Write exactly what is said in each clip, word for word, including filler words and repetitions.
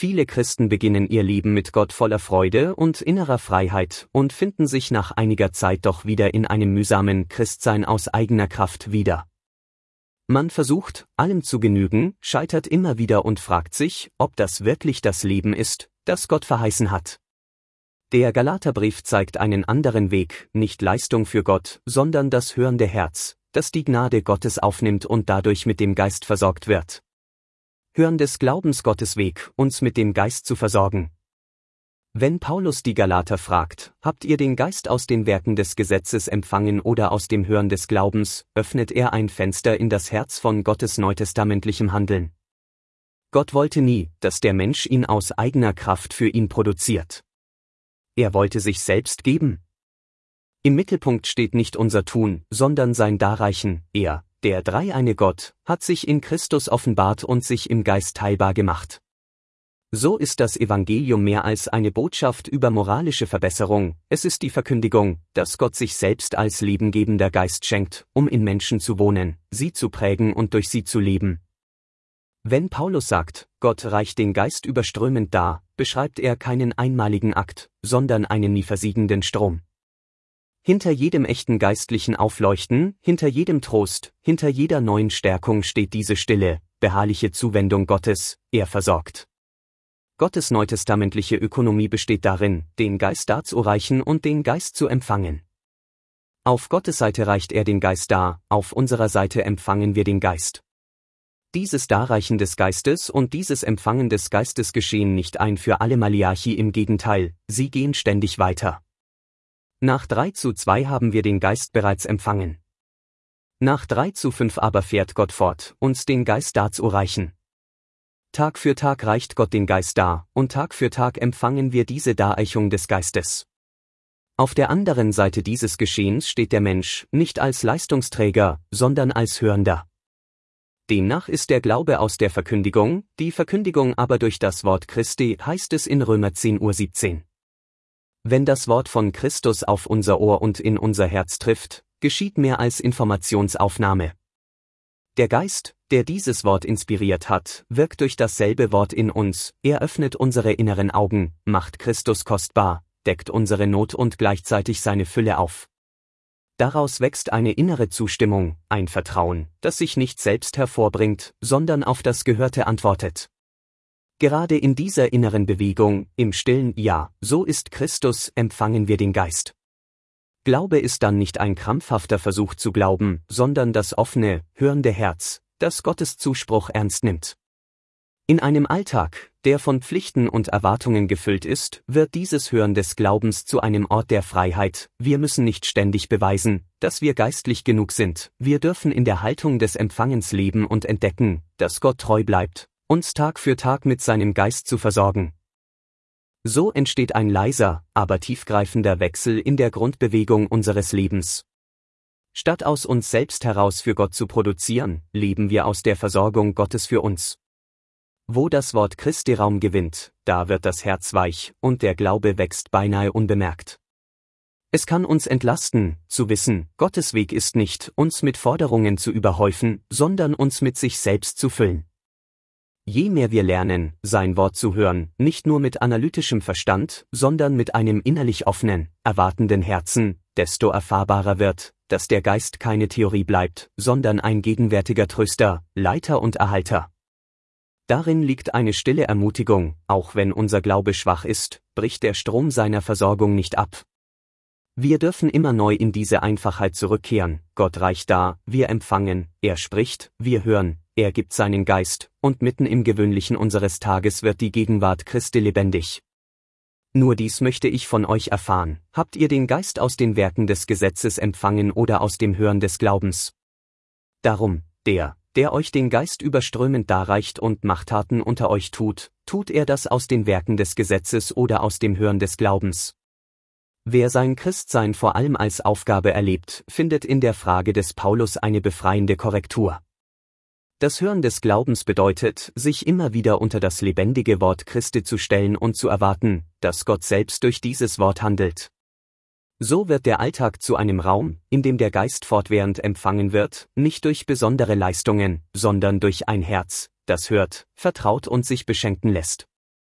Viele Christen beginnen ihr Leben mit Gott voller Freude und innerer Freiheit und finden sich nach einiger Zeit doch wieder in einem mühsamen Christsein aus eigener Kraft wieder. Man versucht, allem zu genügen, scheitert immer wieder und fragt sich, ob das wirklich das Leben ist, das Gott verheißen hat. Der Galaterbrief zeigt einen anderen Weg, nicht Leistung für Gott, sondern das hörende Herz, das die Gnade Gottes aufnimmt und dadurch mit dem Geist versorgt wird. Hören des Glaubens Gottes Weg, uns mit dem Geist zu versorgen. Wenn Paulus die Galater fragt, habt ihr den Geist aus den Werken des Gesetzes empfangen oder aus dem Hören des Glaubens, öffnet er ein Fenster in das Herz von Gottes neutestamentlichem Handeln. Gott wollte nie, dass der Mensch ihn aus eigener Kraft für ihn produziert. Er wollte sich selbst geben. Im Mittelpunkt steht nicht unser Tun, sondern sein Darreichen. Er, der dreieine Gott, hat sich in Christus offenbart und sich im Geist teilbar gemacht. So ist das Evangelium mehr als eine Botschaft über moralische Verbesserung, es ist die Verkündigung, dass Gott sich selbst als lebengebender Geist schenkt, um in Menschen zu wohnen, sie zu prägen und durch sie zu leben. Wenn Paulus sagt, Gott reicht den Geist überströmend dar, beschreibt er keinen einmaligen Akt, sondern einen nie versiegenden Strom. Hinter jedem echten geistlichen Aufleuchten, hinter jedem Trost, hinter jeder neuen Stärkung steht diese stille, beharrliche Zuwendung Gottes, er versorgt. Gottes neutestamentliche Ökonomie besteht darin, den Geist darzureichen und den Geist zu empfangen. Auf Gottes Seite reicht er den Geist dar, auf unserer Seite empfangen wir den Geist. Dieses Darreichen des Geistes und dieses Empfangen des Geistes geschehen nicht ein für alle Maliarchie, im Gegenteil, sie gehen ständig weiter. Nach drei zu zwei haben wir den Geist bereits empfangen. Nach drei zu fünf aber fährt Gott fort, uns den Geist darzureichen. Tag für Tag reicht Gott den Geist dar, und Tag für Tag empfangen wir diese Darreichung des Geistes. Auf der anderen Seite dieses Geschehens steht der Mensch, nicht als Leistungsträger, sondern als Hörender. Demnach ist der Glaube aus der Verkündigung, die Verkündigung aber durch das Wort Christi, heißt es in Römer zehn Uhr siebzehn. Wenn das Wort von Christus auf unser Ohr und in unser Herz trifft, geschieht mehr als Informationsaufnahme. Der Geist, der dieses Wort inspiriert hat, wirkt durch dasselbe Wort in uns, er öffnet unsere inneren Augen, macht Christus kostbar, deckt unsere Not und gleichzeitig seine Fülle auf. Daraus wächst eine innere Zustimmung, ein Vertrauen, das sich nicht selbst hervorbringt, sondern auf das Gehörte antwortet. Gerade in dieser inneren Bewegung, im stillen Ja, so ist Christus, empfangen wir den Geist. Glaube ist dann nicht ein krampfhafter Versuch zu glauben, sondern das offene, hörende Herz, das Gottes Zuspruch ernst nimmt. In einem Alltag, der von Pflichten und Erwartungen gefüllt ist, wird dieses Hören des Glaubens zu einem Ort der Freiheit. Wir müssen nicht ständig beweisen, dass wir geistlich genug sind, wir dürfen in der Haltung des Empfangens leben und entdecken, dass Gott treu bleibt, uns Tag für Tag mit seinem Geist zu versorgen. So entsteht ein leiser, aber tiefgreifender Wechsel in der Grundbewegung unseres Lebens. Statt aus uns selbst heraus für Gott zu produzieren, leben wir aus der Versorgung Gottes für uns. Wo das Wort Christi Raum gewinnt, da wird das Herz weich, und der Glaube wächst beinahe unbemerkt. Es kann uns entlasten, zu wissen, Gottes Weg ist nicht, uns mit Forderungen zu überhäufen, sondern uns mit sich selbst zu füllen. Je mehr wir lernen, sein Wort zu hören, nicht nur mit analytischem Verstand, sondern mit einem innerlich offenen, erwartenden Herzen, desto erfahrbarer wird, dass der Geist keine Theorie bleibt, sondern ein gegenwärtiger Tröster, Leiter und Erhalter. Darin liegt eine stille Ermutigung, auch wenn unser Glaube schwach ist, bricht der Strom seiner Versorgung nicht ab. Wir dürfen immer neu in diese Einfachheit zurückkehren, Gott reicht dar, wir empfangen, er spricht, wir hören, er gibt seinen Geist, und mitten im Gewöhnlichen unseres Tages wird die Gegenwart Christi lebendig. Nur dies möchte ich von euch erfahren, habt ihr den Geist aus den Werken des Gesetzes empfangen oder aus dem Hören des Glaubens? Darum, der, der euch den Geist überströmend darreicht und Machttaten unter euch tut, tut er das aus den Werken des Gesetzes oder aus dem Hören des Glaubens? Wer sein Christsein vor allem als Aufgabe erlebt, findet in der Frage des Paulus eine befreiende Korrektur. Das Hören des Glaubens bedeutet, sich immer wieder unter das lebendige Wort Christi zu stellen und zu erwarten, dass Gott selbst durch dieses Wort handelt. So wird der Alltag zu einem Raum, in dem der Geist fortwährend empfangen wird, nicht durch besondere Leistungen, sondern durch ein Herz, das hört, vertraut und sich beschenken lässt.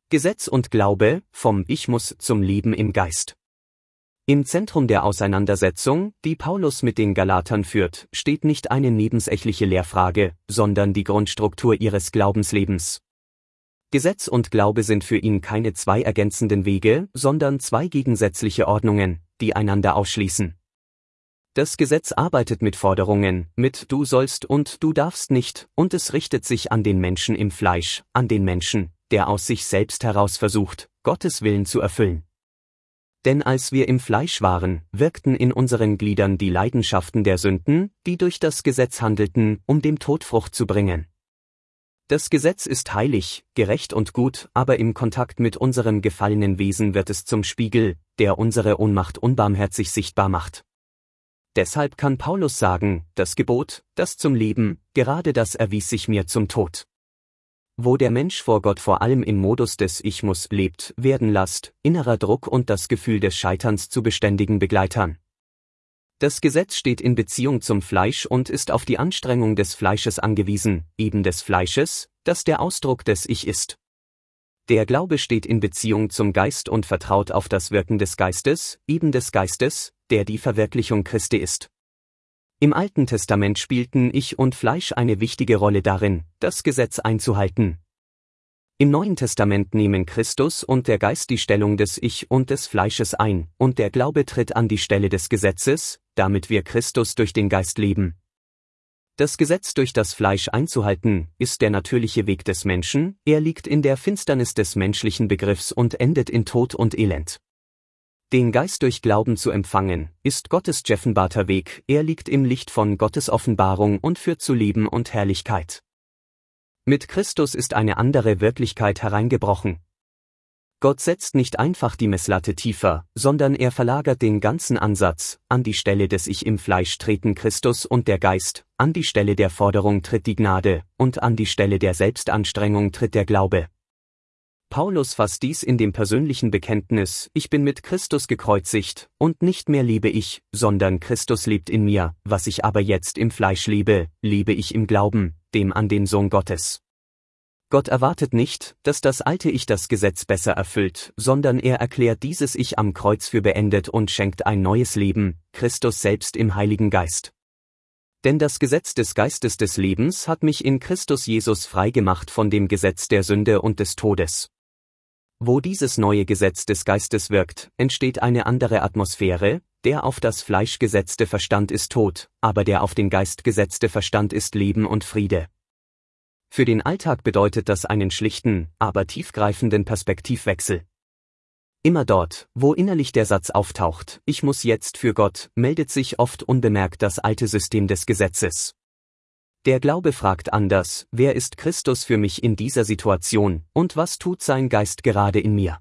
Gesetz und Glaube, vom Ich muss zum Leben im Geist. Im Zentrum der Auseinandersetzung, die Paulus mit den Galatern führt, steht nicht eine nebensächliche Lehrfrage, sondern die Grundstruktur ihres Glaubenslebens. Gesetz und Glaube sind für ihn keine zwei ergänzenden Wege, sondern zwei gegensätzliche Ordnungen, die einander ausschließen. Das Gesetz arbeitet mit Forderungen, mit du sollst und du darfst nicht, und es richtet sich an den Menschen im Fleisch, an den Menschen, der aus sich selbst heraus versucht, Gottes Willen zu erfüllen. Denn als wir im Fleisch waren, wirkten in unseren Gliedern die Leidenschaften der Sünden, die durch das Gesetz handelten, um dem Tod Frucht zu bringen. Das Gesetz ist heilig, gerecht und gut, aber im Kontakt mit unserem gefallenen Wesen wird es zum Spiegel, der unsere Ohnmacht unbarmherzig sichtbar macht. Deshalb kann Paulus sagen, das Gebot, das zum Leben, gerade das erwies sich mir zum Tod. Wo der Mensch vor Gott vor allem im Modus des Ich muss lebt, werden Last, innerer Druck und das Gefühl des Scheiterns zu beständigen Begleitern. Das Gesetz steht in Beziehung zum Fleisch und ist auf die Anstrengung des Fleisches angewiesen, eben des Fleisches, das der Ausdruck des Ich ist. Der Glaube steht in Beziehung zum Geist und vertraut auf das Wirken des Geistes, eben des Geistes, der die Verwirklichung Christi ist. Im Alten Testament spielten Ich und Fleisch eine wichtige Rolle darin, das Gesetz einzuhalten. Im Neuen Testament nehmen Christus und der Geist die Stellung des Ich und des Fleisches ein, und der Glaube tritt an die Stelle des Gesetzes, damit wir Christus durch den Geist leben. Das Gesetz durch das Fleisch einzuhalten, ist der natürliche Weg des Menschen, er liegt in der Finsternis des menschlichen Begriffs und endet in Tod und Elend. Den Geist durch Glauben zu empfangen, ist Gottes offenbarter Weg, er liegt im Licht von Gottes Offenbarung und führt zu Leben und Herrlichkeit. Mit Christus ist eine andere Wirklichkeit hereingebrochen. Gott setzt nicht einfach die Messlatte tiefer, sondern er verlagert den ganzen Ansatz, an die Stelle des Ich im Fleisch treten Christus und der Geist, an die Stelle der Forderung tritt die Gnade, und an die Stelle der Selbstanstrengung tritt der Glaube. Paulus fasst dies in dem persönlichen Bekenntnis, ich bin mit Christus gekreuzigt, und nicht mehr lebe ich, sondern Christus lebt in mir, was ich aber jetzt im Fleisch lebe, lebe ich im Glauben, dem an den Sohn Gottes. Gott erwartet nicht, dass das alte Ich das Gesetz besser erfüllt, sondern er erklärt dieses Ich am Kreuz für beendet und schenkt ein neues Leben, Christus selbst im Heiligen Geist. Denn das Gesetz des Geistes des Lebens hat mich in Christus Jesus freigemacht von dem Gesetz der Sünde und des Todes. Wo dieses neue Gesetz des Geistes wirkt, entsteht eine andere Atmosphäre, der auf das Fleisch gesetzte Verstand ist Tod, aber der auf den Geist gesetzte Verstand ist Leben und Friede. Für den Alltag bedeutet das einen schlichten, aber tiefgreifenden Perspektivwechsel. Immer dort, wo innerlich der Satz auftaucht, ich muss jetzt für Gott, meldet sich oft unbemerkt das alte System des Gesetzes. Der Glaube fragt anders, wer ist Christus für mich in dieser Situation, und was tut sein Geist gerade in mir?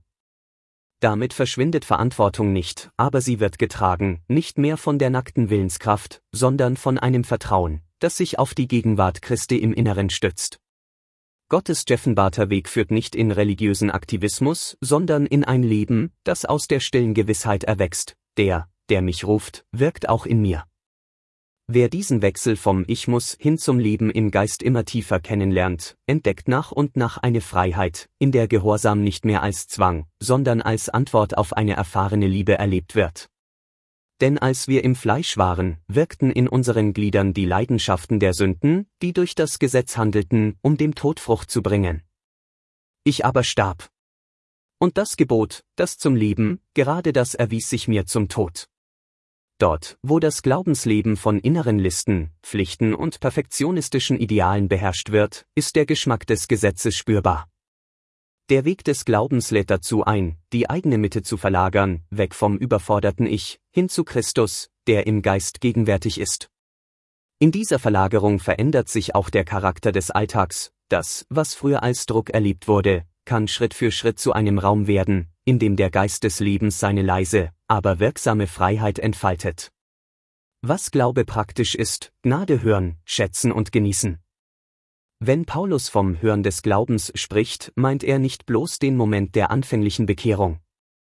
Damit verschwindet Verantwortung nicht, aber sie wird getragen, nicht mehr von der nackten Willenskraft, sondern von einem Vertrauen, das sich auf die Gegenwart Christi im Inneren stützt. Gottes offenbarter Weg führt nicht in religiösen Aktivismus, sondern in ein Leben, das aus der stillen Gewissheit erwächst, der, der mich ruft, wirkt auch in mir. Wer diesen Wechsel vom Ich muss hin zum Leben im Geist immer tiefer kennenlernt, entdeckt nach und nach eine Freiheit, in der Gehorsam nicht mehr als Zwang, sondern als Antwort auf eine erfahrene Liebe erlebt wird. Denn als wir im Fleisch waren, wirkten in unseren Gliedern die Leidenschaften der Sünden, die durch das Gesetz handelten, um dem Tod Frucht zu bringen. Ich aber starb. Und das Gebot, das zum Leben, gerade das erwies sich mir zum Tod. Dort, wo das Glaubensleben von inneren Listen, Pflichten und perfektionistischen Idealen beherrscht wird, ist der Geschmack des Gesetzes spürbar. Der Weg des Glaubens lädt dazu ein, die eigene Mitte zu verlagern, weg vom überforderten Ich, hin zu Christus, der im Geist gegenwärtig ist. In dieser Verlagerung verändert sich auch der Charakter des Alltags, das, was früher als Druck erlebt wurde, kann Schritt für Schritt zu einem Raum werden, in dem der Geist des Lebens seine leise, aber wirksame Freiheit entfaltet. Was Glaube praktisch ist, Gnade hören, schätzen und genießen. Wenn Paulus vom Hören des Glaubens spricht, meint er nicht bloß den Moment der anfänglichen Bekehrung.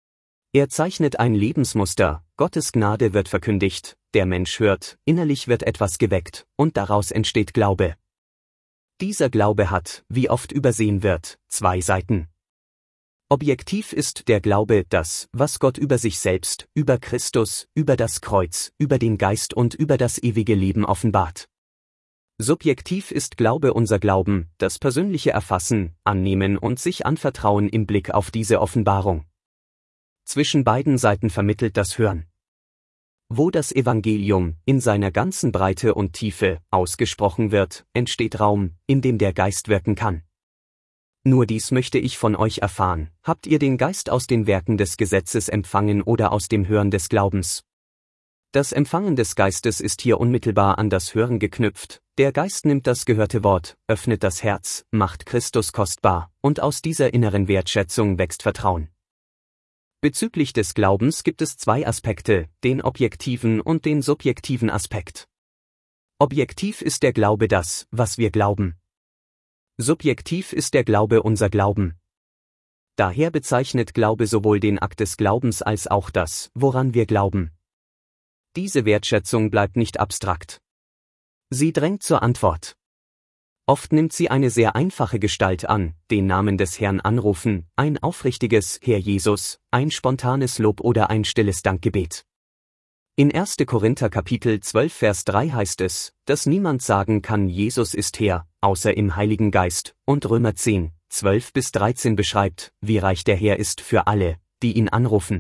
Er zeichnet ein Lebensmuster, Gottes Gnade wird verkündigt, der Mensch hört, innerlich wird etwas geweckt, und daraus entsteht Glaube. Dieser Glaube hat, wie oft übersehen wird, zwei Seiten. Objektiv ist der Glaube das, was Gott über sich selbst, über Christus, über das Kreuz, über den Geist und über das ewige Leben offenbart. Subjektiv ist Glaube unser Glauben, das persönliche Erfassen, Annehmen und sich anvertrauen im Blick auf diese Offenbarung. Zwischen beiden Seiten vermittelt das Hören. Wo das Evangelium in seiner ganzen Breite und Tiefe ausgesprochen wird, entsteht Raum, in dem der Geist wirken kann. Nur dies möchte ich von euch erfahren: Habt ihr den Geist aus den Werken des Gesetzes empfangen oder aus dem Hören des Glaubens? Das Empfangen des Geistes ist hier unmittelbar an das Hören geknüpft. Der Geist nimmt das gehörte Wort, öffnet das Herz, macht Christus kostbar, und aus dieser inneren Wertschätzung wächst Vertrauen. Bezüglich des Glaubens gibt es zwei Aspekte, den objektiven und den subjektiven Aspekt. Objektiv ist der Glaube das, was wir glauben. Subjektiv ist der Glaube unser Glauben. Daher bezeichnet Glaube sowohl den Akt des Glaubens als auch das, woran wir glauben. Diese Wertschätzung bleibt nicht abstrakt. Sie drängt zur Antwort. Oft nimmt sie eine sehr einfache Gestalt an: den Namen des Herrn anrufen, ein aufrichtiges Herr Jesus, ein spontanes Lob oder ein stilles Dankgebet. In erster Korinther Kapitel zwölf Vers drei heißt es, dass niemand sagen kann, Jesus ist Herr, außer im Heiligen Geist, und Römer zehn, zwölf bis dreizehn beschreibt, wie reich der Herr ist für alle, die ihn anrufen.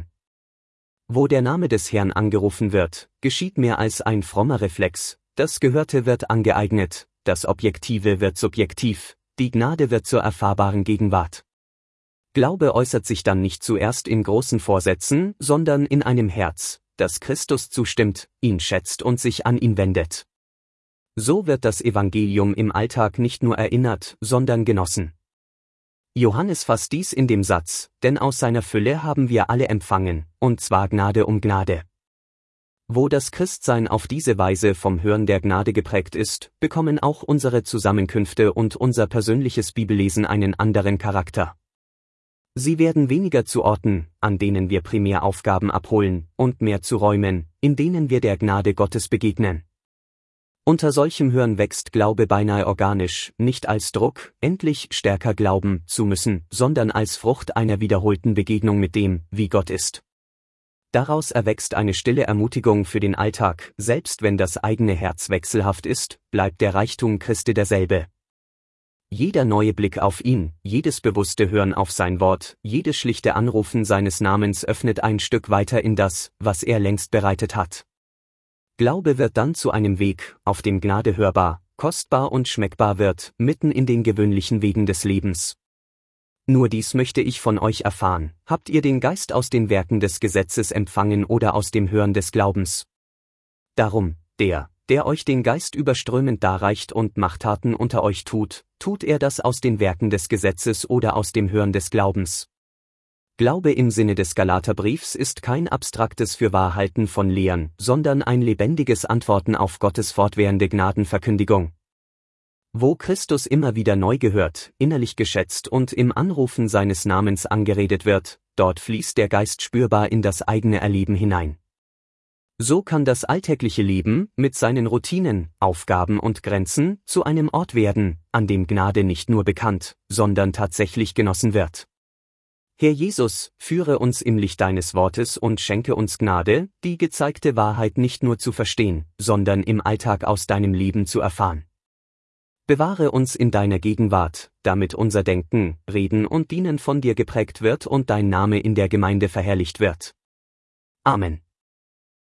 Wo der Name des Herrn angerufen wird, geschieht mehr als ein frommer Reflex: Das Gehörte wird angeeignet, das Objektive wird subjektiv, die Gnade wird zur erfahrbaren Gegenwart. Glaube äußert sich dann nicht zuerst in großen Vorsätzen, sondern in einem Herz, das Christus zustimmt, ihn schätzt und sich an ihn wendet. So wird das Evangelium im Alltag nicht nur erinnert, sondern genossen. Johannes fasst dies in dem Satz: Denn aus seiner Fülle haben wir alle empfangen, und zwar Gnade um Gnade. Wo das Christsein auf diese Weise vom Hören der Gnade geprägt ist, bekommen auch unsere Zusammenkünfte und unser persönliches Bibellesen einen anderen Charakter. Sie werden weniger zu Orten, an denen wir primär Aufgaben abholen, und mehr zu Räumen, in denen wir der Gnade Gottes begegnen. Unter solchem Hören wächst Glaube beinahe organisch, nicht als Druck, endlich stärker glauben zu müssen, sondern als Frucht einer wiederholten Begegnung mit dem, wie Gott ist. Daraus erwächst eine stille Ermutigung für den Alltag: Selbst wenn das eigene Herz wechselhaft ist, bleibt der Reichtum Christi derselbe. Jeder neue Blick auf ihn, jedes bewusste Hören auf sein Wort, jedes schlichte Anrufen seines Namens öffnet ein Stück weiter in das, was er längst bereitet hat. Glaube wird dann zu einem Weg, auf dem Gnade hörbar, kostbar und schmeckbar wird, mitten in den gewöhnlichen Wegen des Lebens. Nur dies möchte ich von euch erfahren: Habt ihr den Geist aus den Werken des Gesetzes empfangen oder aus dem Hören des Glaubens? Darum, der, der euch den Geist überströmend darreicht und Machttaten unter euch tut, tut er das aus den Werken des Gesetzes oder aus dem Hören des Glaubens? Glaube im Sinne des Galaterbriefs ist kein abstraktes Fürwahrhalten von Lehren, sondern ein lebendiges Antworten auf Gottes fortwährende Gnadenverkündigung. Wo Christus immer wieder neu gehört, innerlich geschätzt und im Anrufen seines Namens angeredet wird, dort fließt der Geist spürbar in das eigene Erleben hinein. So kann das alltägliche Leben, mit seinen Routinen, Aufgaben und Grenzen, zu einem Ort werden, an dem Gnade nicht nur bekannt, sondern tatsächlich genossen wird. Herr Jesus, führe uns im Licht deines Wortes und schenke uns Gnade, die gezeigte Wahrheit nicht nur zu verstehen, sondern im Alltag aus deinem Leben zu erfahren. Bewahre uns in deiner Gegenwart, damit unser Denken, Reden und Dienen von dir geprägt wird und dein Name in der Gemeinde verherrlicht wird. Amen.